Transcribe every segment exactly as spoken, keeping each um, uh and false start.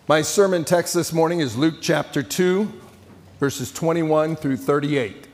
My sermon text this morning is Luke chapter two, verses twenty-one through thirty-eight.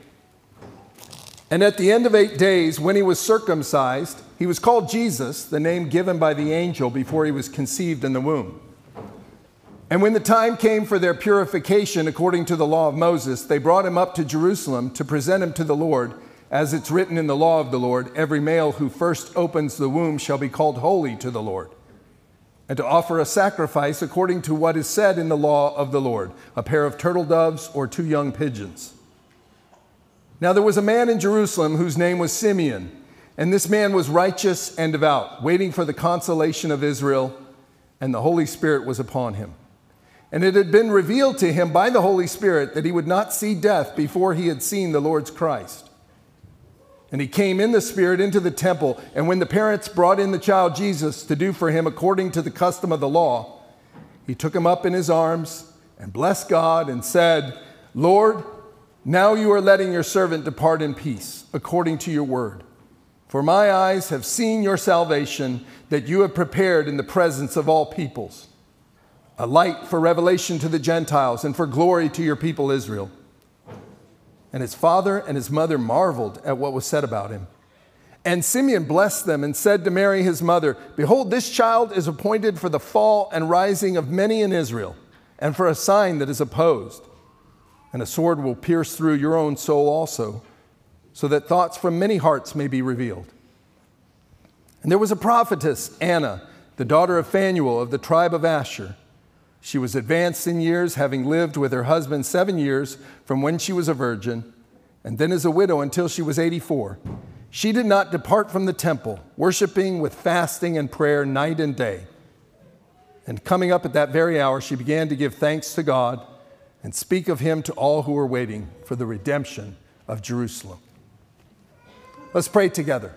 And at the end of eight days, when he was circumcised, he was called Jesus, the name given by the angel before he was conceived in the womb. And when the time came for their purification according to the law of Moses, they brought him up to Jerusalem to present him to the Lord. As it's written in the law of the Lord, every male who first opens the womb shall be called holy to the Lord, and to offer a sacrifice according to what is said in the law of the Lord, a pair of turtle doves or two young pigeons. Now there was a man in Jerusalem whose name was Simeon, and this man was righteous and devout, waiting for the consolation of Israel, and the Holy Spirit was upon him. And it had been revealed to him by the Holy Spirit that he would not see death before he had seen the Lord's Christ. And he came in the Spirit into the temple, and when the parents brought in the child Jesus to do for him according to the custom of the law, he took him up in his arms and blessed God and said, Lord, now you are letting your servant depart in peace, according to your word. For my eyes have seen your salvation that you have prepared in the presence of all peoples, a light for revelation to the Gentiles and for glory to your people Israel. And his father and his mother marveled at what was said about him. And Simeon blessed them and said to Mary his mother, Behold, this child is appointed for the fall and rising of many in Israel, and for a sign that is opposed. And a sword will pierce through your own soul also, so that thoughts from many hearts may be revealed. And there was a prophetess, Anna, the daughter of Phanuel of the tribe of Asher. She was advanced in years, having lived with her husband seven years from when she was a virgin, and then as a widow until she was eighty-four. She did not depart from the temple, worshiping with fasting and prayer night and day. And coming up at that very hour, she began to give thanks to God and speak of him to all who were waiting for the redemption of Jerusalem. Let's pray together.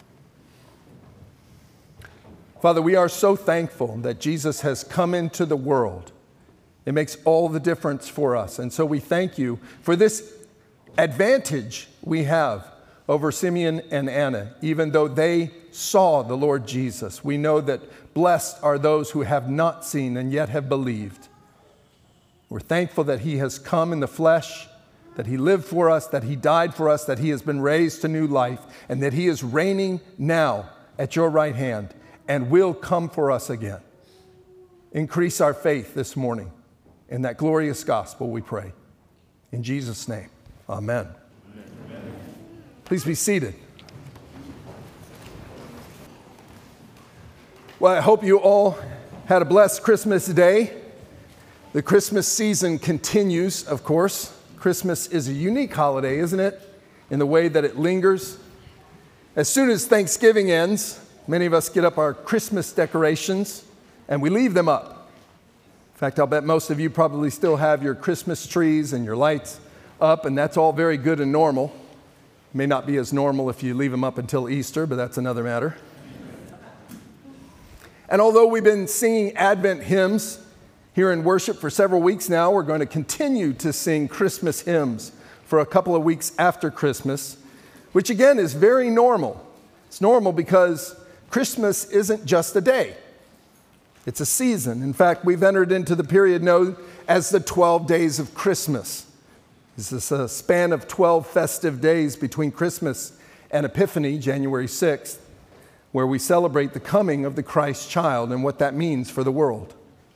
Father, we are so thankful that Jesus has come into the world. It makes all the difference for us. And so we thank you for this advantage we have over Simeon and Anna. Even though they saw the Lord Jesus, we know that blessed are those who have not seen and yet have believed. We're thankful that he has come in the flesh, that he lived for us, that he died for us, that he has been raised to new life, and that he is reigning now at your right hand and will come for us again. Increase our faith this morning in that glorious gospel, we pray. In Jesus' name, amen. Amen. Please be seated. Well, I hope you all had a blessed Christmas day. The Christmas season continues, of course. Christmas is a unique holiday, isn't it? In the way that it lingers. As soon as Thanksgiving ends, many of us get up our Christmas decorations and we leave them up. In fact, I'll bet most of you probably still have your Christmas trees and your lights up, and that's all very good and normal. It may not be as normal if you leave them up until Easter, but that's another matter. And although we've been singing Advent hymns here in worship for several weeks now, we're going to continue to sing Christmas hymns for a couple of weeks after Christmas, which again is very normal. It's normal because Christmas isn't just a day. It's a season. In fact, we've entered into the period known as the twelve days of Christmas. This is a span of twelve festive days between Christmas and Epiphany, January sixth, where we celebrate the coming of the Christ child and what that means for the world.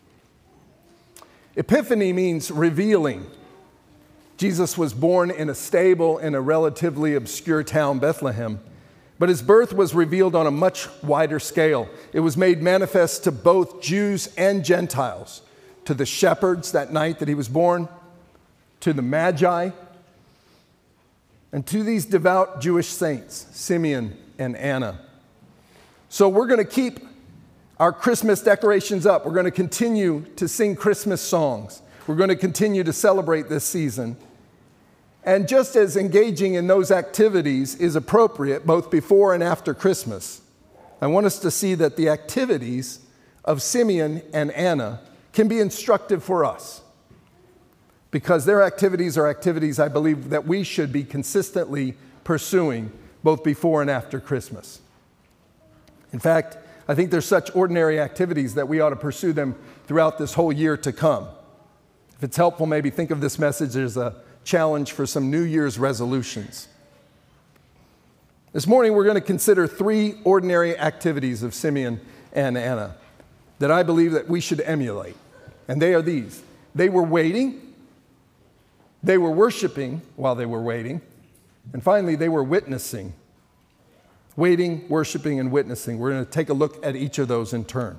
Epiphany means revealing. Jesus was born in a stable in a relatively obscure town, Bethlehem. But his birth was revealed on a much wider scale. It was made manifest to both Jews and Gentiles, to the shepherds that night that he was born, to the Magi, and to these devout Jewish saints, Simeon and Anna. So we're going to keep our Christmas decorations up. We're going to continue to sing Christmas songs. We're going to continue to celebrate this season. And just as engaging in those activities is appropriate both before and after Christmas, I want us to see that the activities of Simeon and Anna can be instructive for us, because their activities are activities I believe that we should be consistently pursuing both before and after Christmas. In fact, I think they're such ordinary activities that we ought to pursue them throughout this whole year to come. If it's helpful, maybe think of this message as a challenge for some New Year's resolutions. This morning, we're going to consider three ordinary activities of Simeon and Anna that I believe that we should emulate. And they are these. They were waiting. They were worshiping while they were waiting. And finally, they were witnessing. Waiting, worshiping, and witnessing. We're going to take a look at each of those in turn.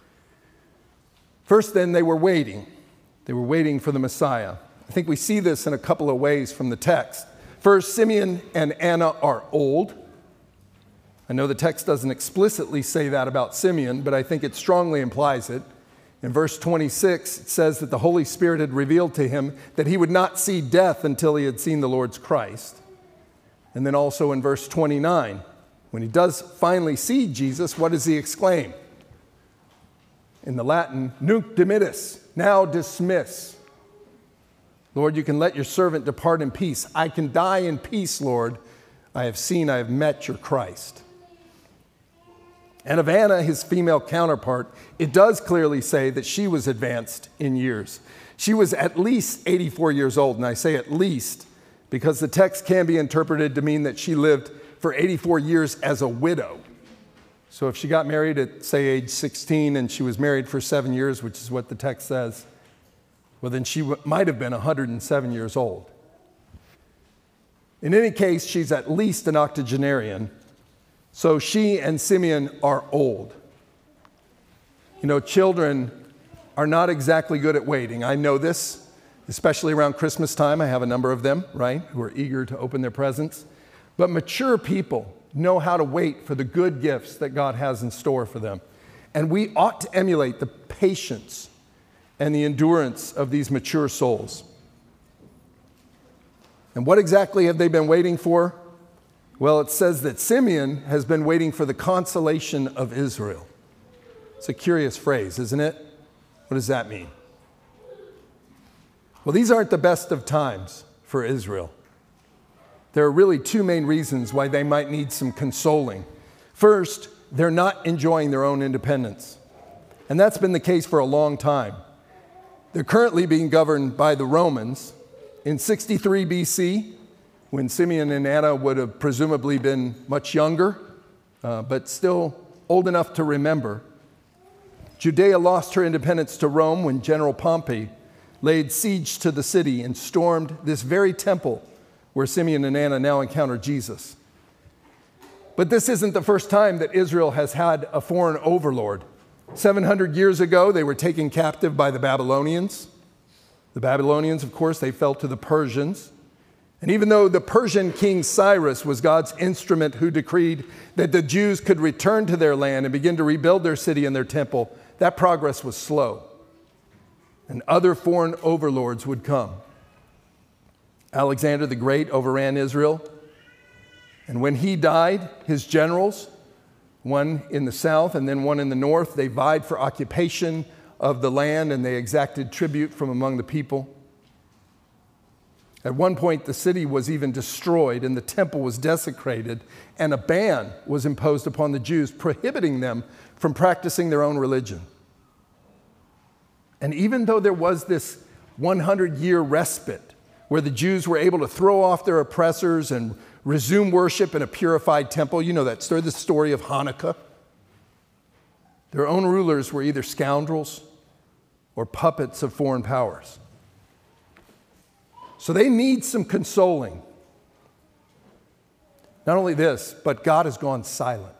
First, then, they were waiting. They were waiting for the Messiah. I think we see this in a couple of ways from the text. First, Simeon and Anna are old. I know the text doesn't explicitly say that about Simeon, but I think it strongly implies it. In verse twenty-six, it says that the Holy Spirit had revealed to him that he would not see death until he had seen the Lord's Christ. And then also in verse twenty-nine, when he does finally see Jesus, what does he exclaim? In the Latin, nunc dimittis, now dismiss. Lord, you can let your servant depart in peace. I can die in peace, Lord. I have seen, I have met your Christ. And of Anna, his female counterpart, it does clearly say that she was advanced in years. She was at least eighty-four years old, and I say at least because the text can be interpreted to mean that she lived for eighty-four years as a widow. So if she got married at, say, age sixteen, and she was married for seven years, which is what the text says, well, then she w- might have been one hundred seven years old. In any case, she's at least an octogenarian. So she and Simeon are old. You know, children are not exactly good at waiting. I know this, especially around Christmas time. I have a number of them, right, who are eager to open their presents. But mature people know how to wait for the good gifts that God has in store for them. And we ought to emulate the patience and the endurance of these mature souls. And what exactly have they been waiting for? Well, it says that Simeon has been waiting for the consolation of Israel. It's a curious phrase, isn't it? What does that mean? Well, these aren't the best of times for Israel. There are really two main reasons why they might need some consoling. First, they're not enjoying their own independence. And that's been the case for a long time. They're currently being governed by the Romans. In sixty-three B C, when Simeon and Anna would have presumably been much younger, uh, but still old enough to remember, Judea lost her independence to Rome when General Pompey laid siege to the city and stormed this very temple where Simeon and Anna now encounter Jesus. But this isn't the first time that Israel has had a foreign overlord. seven hundred years ago, they were taken captive by the Babylonians. The Babylonians, of course, they fell to the Persians. And even though the Persian king Cyrus was God's instrument who decreed that the Jews could return to their land and begin to rebuild their city and their temple, that progress was slow. And other foreign overlords would come. Alexander the Great overran Israel. And when he died, his generals, one in the south and then one in the north, they vied for occupation of the land and they exacted tribute from among the people. At one point, the city was even destroyed and the temple was desecrated, and a ban was imposed upon the Jews, prohibiting them from practicing their own religion. And even though there was this hundred-year respite where the Jews were able to throw off their oppressors and resume worship in a purified temple, you know that story, the story of Hanukkah. Their own rulers were either scoundrels or puppets of foreign powers. So they need some consoling. Not only this, but God has gone silent.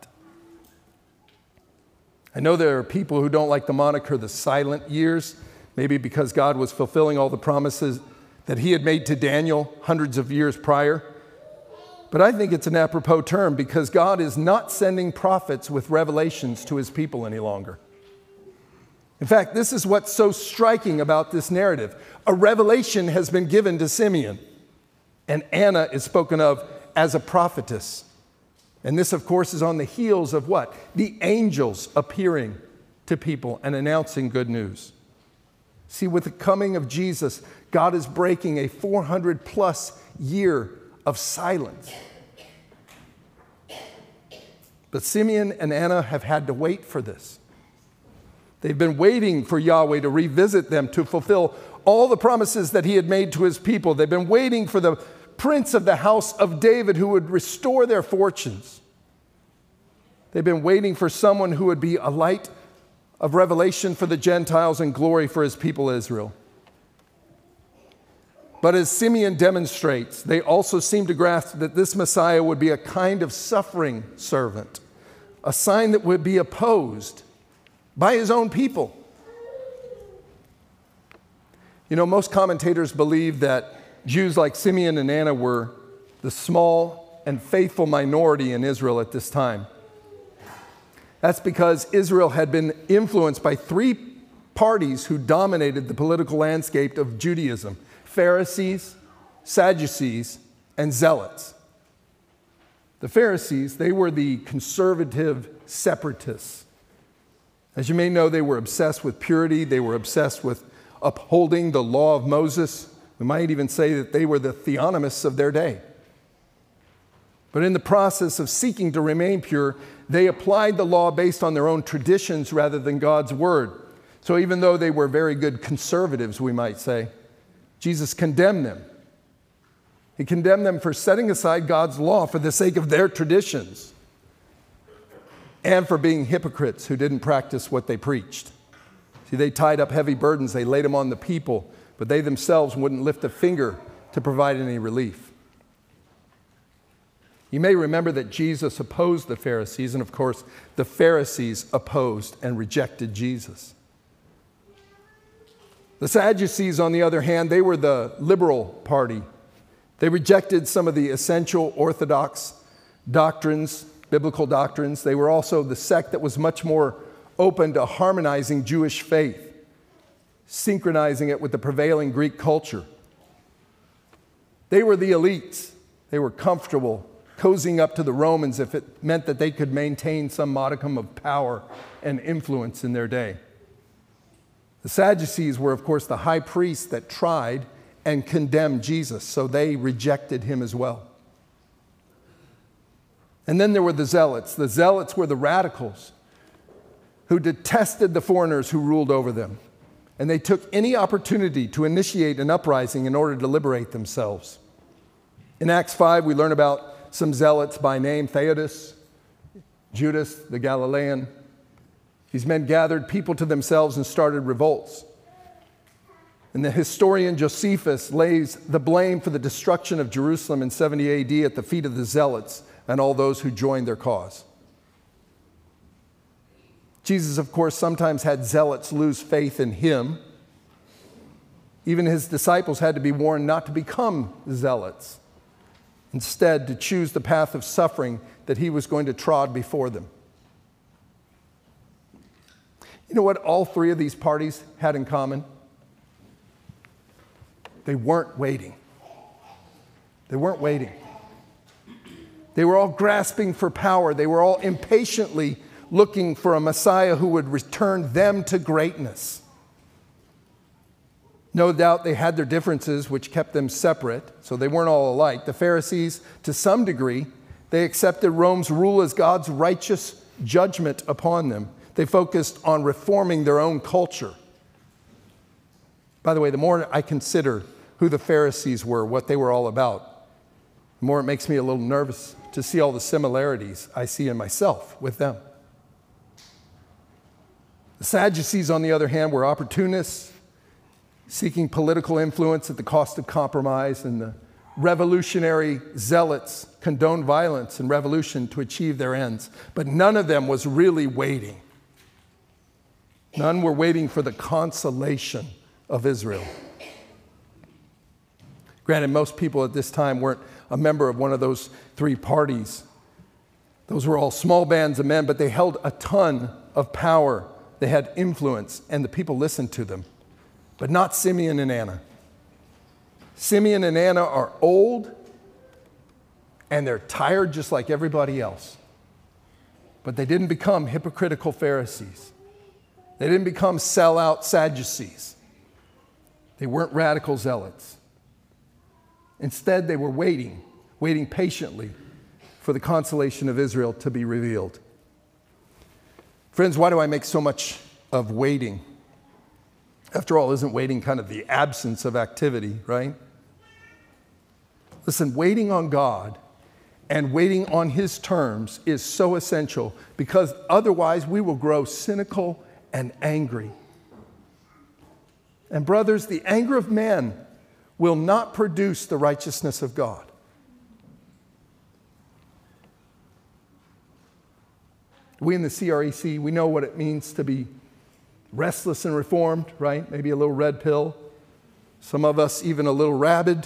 I know there are people who don't like the moniker the silent years, maybe because God was fulfilling all the promises that he had made to Daniel hundreds of years prior. But I think it's an apropos term because God is not sending prophets with revelations to his people any longer. In fact, this is what's so striking about this narrative. A revelation has been given to Simeon, and Anna is spoken of as a prophetess. And this, of course, is on the heels of what? The angels appearing to people and announcing good news. See, with the coming of Jesus, God is breaking a four hundred plus year of silence. But Simeon and Anna have had to wait for this. They've been waiting for Yahweh to revisit them, to fulfill all the promises that he had made to his people. They've been waiting for the prince of the house of David who would restore their fortunes. They've been waiting for someone who would be a light of revelation for the Gentiles and glory for his people Israel. But as Simeon demonstrates, they also seem to grasp that this Messiah would be a kind of suffering servant, a sign that would be opposed by his own people. You know, most commentators believe that Jews like Simeon and Anna were the small and faithful minority in Israel at this time. That's because Israel had been influenced by three parties who dominated the political landscape of Judaism: Pharisees, Sadducees, and Zealots. The Pharisees, they were the conservative separatists. As you may know, they were obsessed with purity. They were obsessed with upholding the law of Moses. We might even say that they were the theonomists of their day. But in the process of seeking to remain pure, they applied the law based on their own traditions rather than God's word. So even though they were very good conservatives, we might say, Jesus condemned them. He condemned them for setting aside God's law for the sake of their traditions and for being hypocrites who didn't practice what they preached. See, they tied up heavy burdens, they laid them on the people, but they themselves wouldn't lift a finger to provide any relief. You may remember that Jesus opposed the Pharisees, and of course, the Pharisees opposed and rejected Jesus. The Sadducees, on the other hand, they were the liberal party. They rejected some of the essential orthodox doctrines, biblical doctrines. They were also the sect that was much more open to harmonizing Jewish faith, synchronizing it with the prevailing Greek culture. They were the elites. They were comfortable cozying up to the Romans if it meant that they could maintain some modicum of power and influence in their day. The Sadducees were, of course, the high priests that tried and condemned Jesus, so they rejected him as well. And then there were the Zealots. The Zealots were the radicals who detested the foreigners who ruled over them, and they took any opportunity to initiate an uprising in order to liberate themselves. In Acts five, we learn about some zealots by name: Theudas, Judas the Galilean. These men gathered people to themselves and started revolts. And the historian Josephus lays the blame for the destruction of Jerusalem in seventy A D at the feet of the zealots and all those who joined their cause. Jesus, of course, sometimes had zealots lose faith in him. Even his disciples had to be warned not to become zealots. Instead, to choose the path of suffering that he was going to trod before them. You know what all three of these parties had in common? They weren't waiting. They weren't waiting. They were all grasping for power. They were all impatiently looking for a Messiah who would return them to greatness. No doubt they had their differences, which kept them separate, so they weren't all alike. The Pharisees, to some degree, they accepted Rome's rule as God's righteous judgment upon them. They focused on reforming their own culture. By the way, the more I consider who the Pharisees were, what they were all about, the more it makes me a little nervous to see all the similarities I see in myself with them. The Sadducees, on the other hand, were opportunists, seeking political influence at the cost of compromise, and the revolutionary zealots condoned violence and revolution to achieve their ends. But none of them was really waiting. None were waiting for the consolation of Israel. Granted, most people at this time weren't a member of one of those three parties. Those were all small bands of men, but they held a ton of power. They had influence, and the people listened to them. But not Simeon and Anna. Simeon and Anna are old, and they're tired just like everybody else. But they didn't become hypocritical Pharisees. They didn't become sellout Sadducees. They weren't radical zealots. Instead, they were waiting, waiting patiently for the consolation of Israel to be revealed. Friends, why do I make so much of waiting? After all, isn't waiting kind of the absence of activity, right? Listen, waiting on God and waiting on His terms is so essential, because otherwise we will grow cynical and angry. And brothers, the anger of men will not produce the righteousness of God. We in the C R E C, we know what it means to be restless and reformed, right? Maybe a little red pill. Some of us even a little rabid.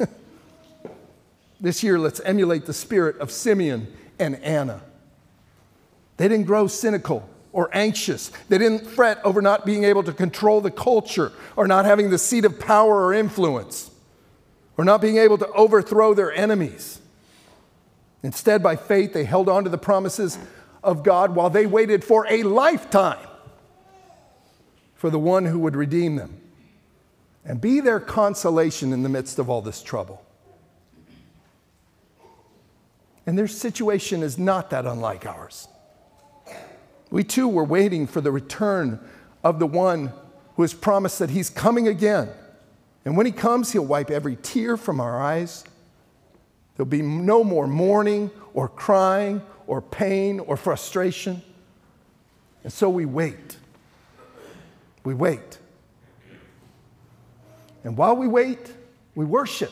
This year, let's emulate the spirit of Simeon and Anna. They didn't grow cynical or anxious. They didn't fret over not being able to control the culture, or not having the seat of power or influence, or not being able to overthrow their enemies. Instead, by faith, they held on to the promises of God while they waited for a lifetime for the one who would redeem them and be their consolation in the midst of all this trouble. And their situation is not that unlike ours. We too were waiting for the return of the one who has promised that He's coming again. And when He comes, He'll wipe every tear from our eyes. There'll be no more mourning or crying or pain or frustration. And so we wait. We wait. And while we wait, we worship.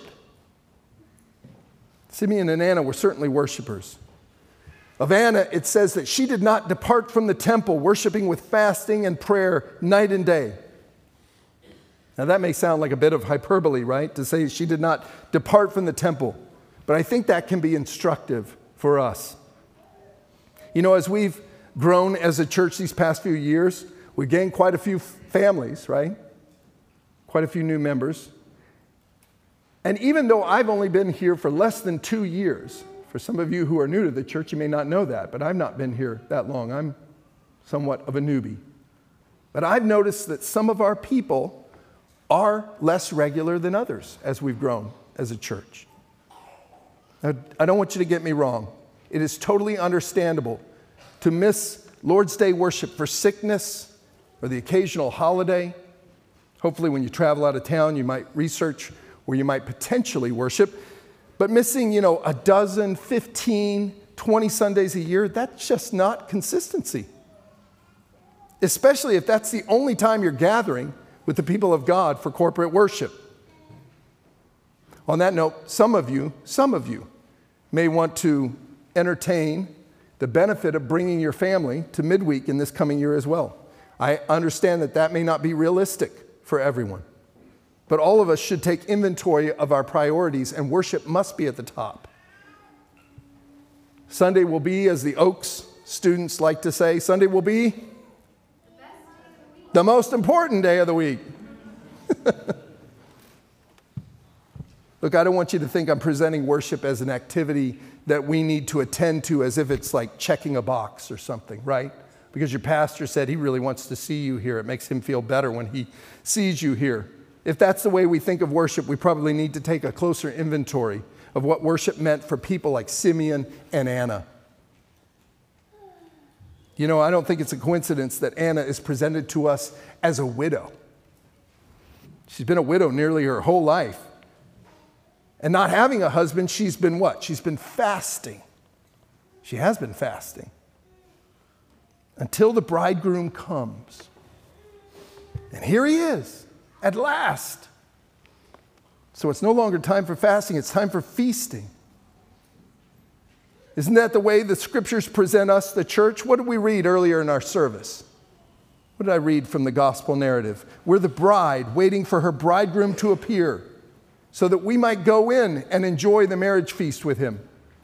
Simeon and Anna were certainly worshipers. Of Anna, it says that she did not depart from the temple, worshiping with fasting and prayer night and day. Now that may sound like a bit of hyperbole, right? To say she did not depart from the temple. But I think that can be instructive for us. You know, as we've grown as a church these past few years, we gained quite a few families, right? Quite a few new members. And even though I've only been here for less than two years, for some of you who are new to the church, you may not know that, but I've not been here that long. I'm somewhat of a newbie. But I've noticed that some of our people are less regular than others as we've grown as a church. Now, I don't want you to get me wrong. It is totally understandable to miss Lord's Day worship for sickness or the occasional holiday. Hopefully when you travel out of town, you might research where you might potentially worship. But missing, you know, a dozen, fifteen, twenty Sundays a year, that's just not consistency. Especially if that's the only time you're gathering with the people of God for corporate worship. On that note, some of you, some of you may want to entertain the benefit of bringing your family to midweek in this coming year as well. I understand that that may not be realistic for everyone. But all of us should take inventory of our priorities, and worship must be at the top. Sunday will be, as the Oaks students like to say, Sunday will be the most important day of the week. Look, I don't want you to think I'm presenting worship as an activity that we need to attend to as if it's like checking a box or something, right? Because your pastor said he really wants to see you here. It makes him feel better when he sees you here. If that's the way we think of worship, we probably need to take a closer inventory of what worship meant for people like Simeon and Anna. You know, I don't think it's a coincidence that Anna is presented to us as a widow. She's been a widow nearly her whole life. And not having a husband, she's been what? She's been fasting. She has been fasting. Until the bridegroom comes. And here he is. At last. So it's no longer time for fasting, it's time for feasting. Isn't that the way the scriptures present us, the church? What did we read earlier in our service? What did I read from the gospel narrative? We're the bride waiting for her bridegroom to appear so that we might go in and enjoy the marriage feast with him.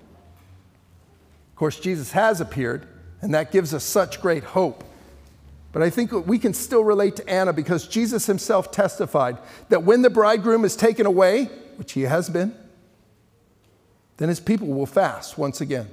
Of course, Jesus has appeared, and that gives us such great hope. But I think we can still relate to Anna because Jesus himself testified that when the bridegroom is taken away, which he has been, then his people will fast once again.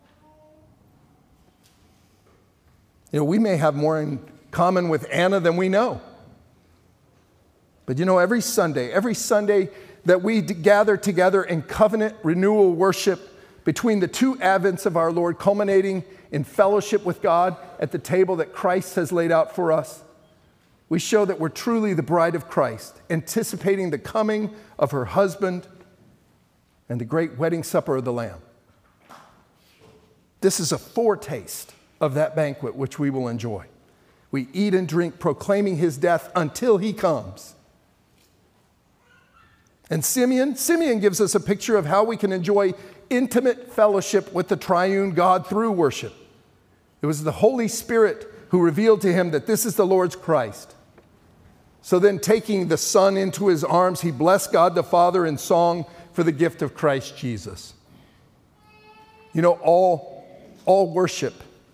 You know, we may have more in common with Anna than we know. But you know, every Sunday, every Sunday that we gather together in covenant renewal worship between the two advents of our Lord, culminating in fellowship with God at the table that Christ has laid out for us, we show that we're truly the bride of Christ, anticipating the coming of her husband and the great wedding supper of the Lamb. This is a foretaste of that banquet which we will enjoy. We eat and drink, proclaiming his death until he comes. And Simeon, Simeon gives us a picture of how we can enjoy intimate fellowship with the triune God through worship. It was the Holy Spirit who revealed to him that this is the Lord's Christ. So then, taking the Son into his arms, he blessed God the Father in song for the gift of Christ Jesus. You know, all, all worship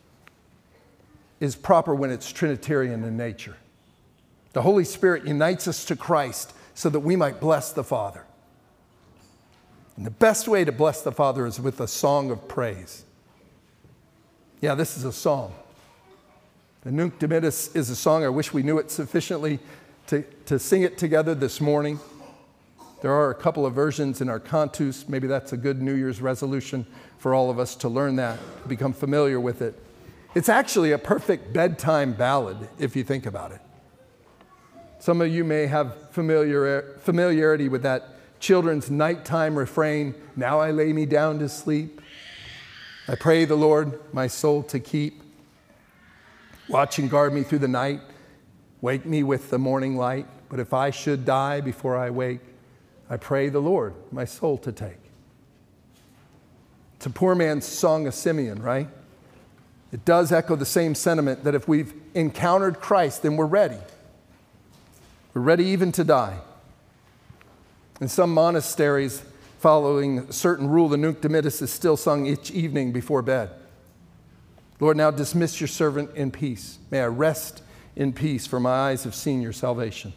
is proper when it's Trinitarian in nature. The Holy Spirit unites us to Christ so that we might bless the Father. And the best way to bless the Father is with a song of praise. Yeah, this is a song. The Nunc Dimittis is a song. I wish we knew it sufficiently to, to sing it together this morning. There are a couple of versions in our cantus. Maybe that's a good New Year's resolution for all of us to learn that, to become familiar with it. It's actually a perfect bedtime ballad, if you think about it. Some of you may have familiar, familiarity with that children's nighttime refrain, "Now I lay me down to sleep. I pray the Lord my soul to keep. Watch and guard me through the night. Wake me with the morning light. But if I should die before I wake, I pray the Lord my soul to take." It's a poor man's song of Simeon, right? It does echo the same sentiment that if we've encountered Christ, then we're ready. We're ready even to die. In some monasteries, following a certain rule, the Nunc Dimittis is still sung each evening before bed. Lord, now dismiss your servant in peace. May I rest in peace, for my eyes have seen your salvation.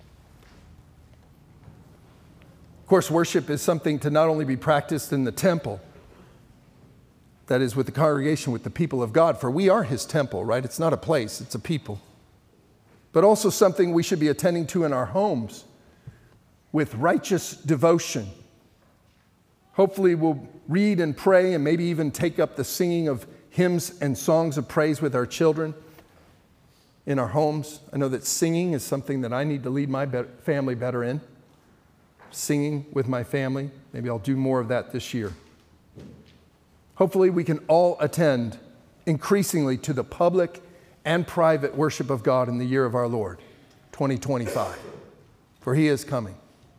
Of course, worship is something to not only be practiced in the temple, that is, with the congregation, with the people of God, for we are his temple, right? It's not a place, it's a people. But also something we should be attending to in our homes with righteous devotion. Hopefully we'll read and pray and maybe even take up the singing of hymns and songs of praise with our children in our homes. I know that singing is something that I need to lead my be- family better in. Singing with my family. Maybe I'll do more of that this year. Hopefully we can all attend increasingly to the public and private worship of God in the year of our Lord, twenty twenty-five, for he is coming.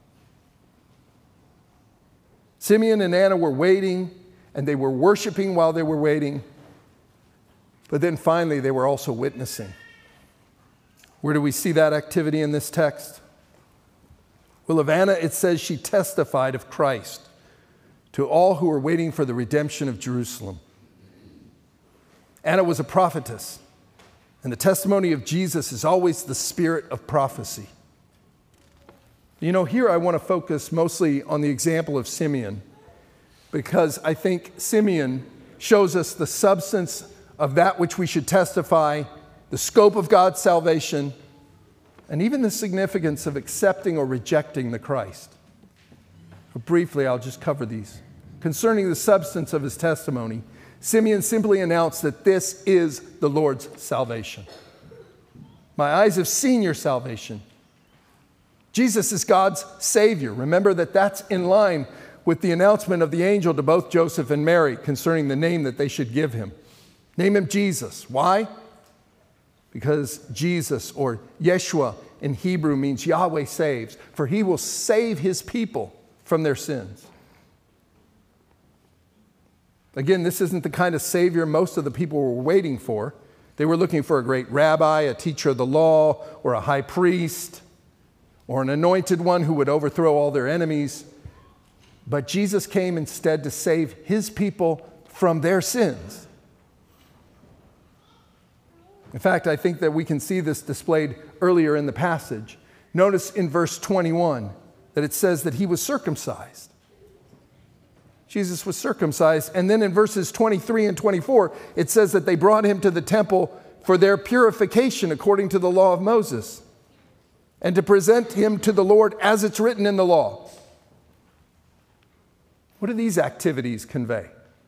Simeon and Anna were waiting, and they were worshiping while they were waiting, but then finally they were also witnessing. Where do we see that activity in this text? Well, of Anna, it says she testified of Christ to all who were waiting for the redemption of Jerusalem. Anna was a prophetess, and the testimony of Jesus is always the spirit of prophecy. You know, here I want to focus mostly on the example of Simeon, because I think Simeon shows us the substance of that which we should testify, the scope of God's salvation, and even the significance of accepting or rejecting the Christ. But briefly, I'll just cover these. Concerning the substance of his testimony, Simeon simply announced that this is the Lord's salvation. My eyes have seen your salvation. Jesus is God's Savior. Remember that that's in line with the announcement of the angel to both Joseph and Mary concerning the name that they should give him. Name him Jesus. Why? Because Jesus, or Yeshua in Hebrew, means Yahweh saves, for he will save his people from their sins. Again, this isn't the kind of Savior most of the people were waiting for. They were looking for a great rabbi, a teacher of the law, or a high priest, or an anointed one who would overthrow all their enemies. But Jesus came instead to save his people from their sins. In fact, I think that we can see this displayed earlier in the passage. Notice in verse twenty-one that it says that he was circumcised. Jesus was circumcised. And then in verses twenty-three and twenty-four, it says that they brought him to the temple for their purification according to the law of Moses, and to present him to the Lord as it's written in the law. What do these activities convey?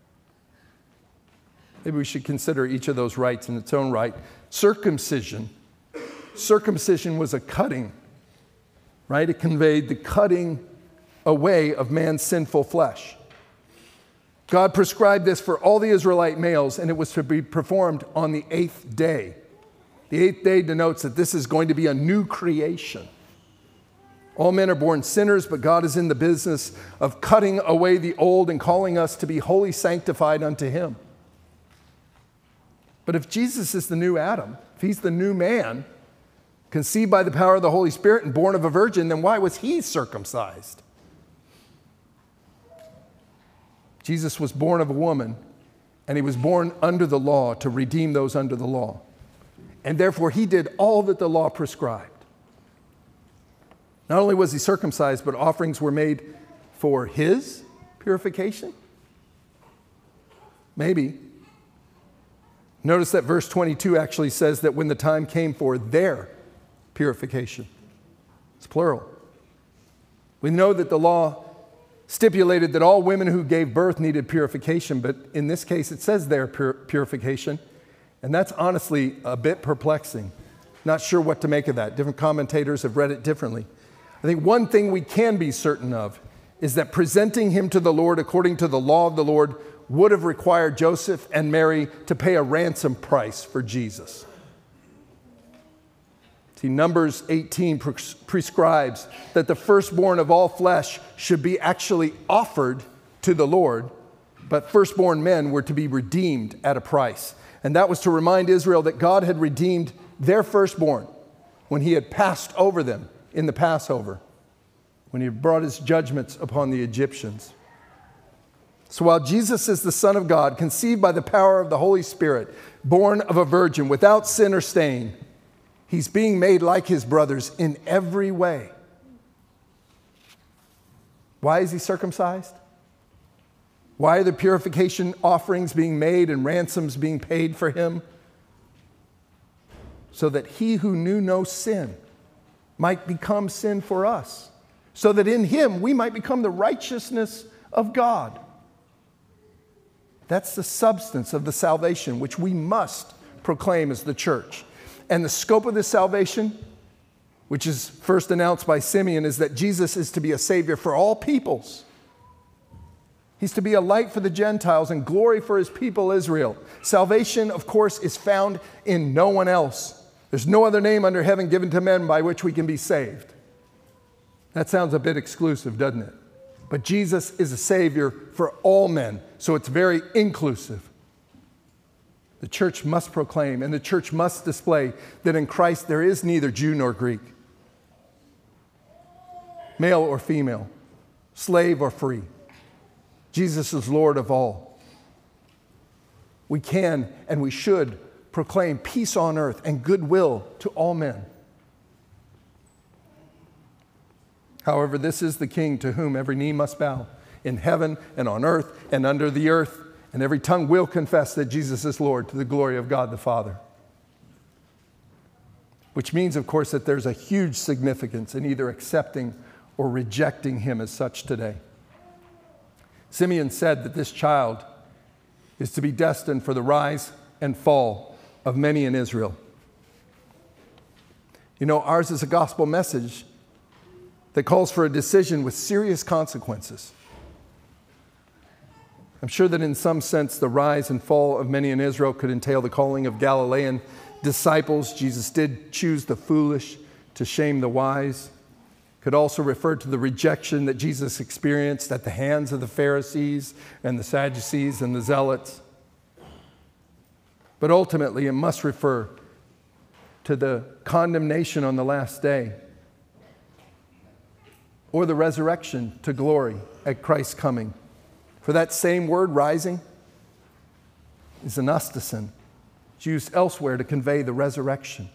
Maybe we should consider each of those rites in its own right. Circumcision. Circumcision was a cutting, right? It conveyed the cutting away of man's sinful flesh. God prescribed this for all the Israelite males, and it was to be performed on the eighth day. The eighth day denotes that this is going to be a new creation. All men are born sinners, but God is in the business of cutting away the old and calling us to be wholly sanctified unto Him. But if Jesus is the new Adam, if He's the new man, conceived by the power of the Holy Spirit and born of a virgin, then why was He circumcised? Jesus was born of a woman, and He was born under the law to redeem those under the law. And therefore, He did all that the law prescribed. Not only was He circumcised, but offerings were made for His purification? Maybe. Notice that verse twenty-two actually says that when the time came for their purification. It's plural. We know that the law stipulated that all women who gave birth needed purification, but in this case it says their pur- purification, and that's honestly a bit perplexing. Not sure what to make of that. Different commentators have read it differently. I think one thing we can be certain of is that presenting him to the Lord according to the law of the Lord would have required Joseph and Mary to pay a ransom price for Jesus. See, Numbers eighteen pres- prescribes that the firstborn of all flesh should be actually offered to the Lord, but firstborn men were to be redeemed at a price. And that was to remind Israel that God had redeemed their firstborn when He had passed over them in the Passover, when He had brought His judgments upon the Egyptians. So while Jesus is the Son of God, conceived by the power of the Holy Spirit, born of a virgin, without sin or stain, He's being made like His brothers in every way. Why is He circumcised? Why are the purification offerings being made and ransoms being paid for Him? So that He who knew no sin might become sin for us, so that in Him we might become the righteousness of God. That's the substance of the salvation which we must proclaim as the church. And the scope of this salvation, which is first announced by Simeon, is that Jesus is to be a Savior for all peoples. He's to be a light for the Gentiles and glory for His people Israel. Salvation, of course, is found in no one else. There's no other name under heaven given to men by which we can be saved. That sounds a bit exclusive, doesn't it? But Jesus is a Savior for all men, so it's very inclusive. The church must proclaim, and the church must display that in Christ there is neither Jew nor Greek, male or female, slave or free. Jesus is Lord of all. We can and we should proclaim peace on earth and goodwill to all men. However, this is the King to whom every knee must bow in heaven and on earth and under the earth, and every tongue will confess that Jesus is Lord to the glory of God the Father. Which means, of course, that there's a huge significance in either accepting or rejecting Him as such today. Simeon said that this child is to be destined for the rise and fall of many in Israel. You know, ours is a gospel message that calls for a decision with serious consequences. I'm sure that in some sense the rise and fall of many in Israel could entail the calling of Galilean disciples. Jesus did choose the foolish to shame the wise. Could also refer to the rejection that Jesus experienced at the hands of the Pharisees and the Sadducees and the Zealots. But ultimately, it must refer to the condemnation on the last day or the resurrection to glory at Christ's coming. For that same word, rising, is anastasin. It's used elsewhere to convey the resurrection.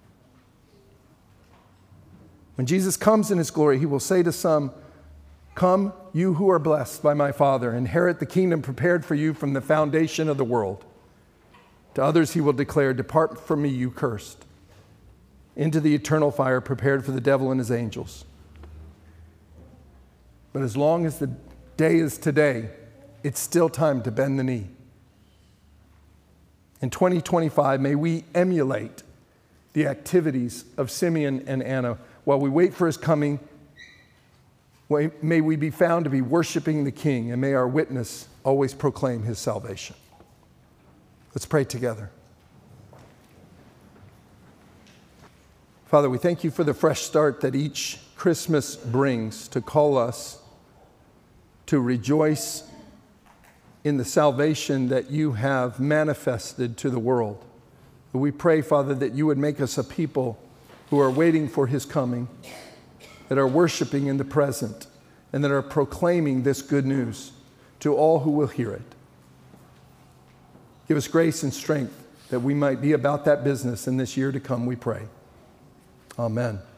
When Jesus comes in His glory, He will say to some, "Come, you who are blessed by my Father, inherit the kingdom prepared for you from the foundation of the world." To others He will declare, "Depart from me, you cursed, into the eternal fire prepared for the devil and his angels." But as long as the day is today, it's still time to bend the knee. In twenty twenty-five, may we emulate the activities of Simeon and Anna while we wait for his coming. May we be found to be worshiping the King, and may our witness always proclaim his salvation. Let's pray together. Father, we thank you for the fresh start that each Christmas brings to call us to rejoice in the salvation that you have manifested to the world. We pray, Father, that you would make us a people who are waiting for his coming, that are worshiping in the present, and that are proclaiming this good news to all who will hear it. Give us grace and strength that we might be about that business in this year to come, we pray. Amen.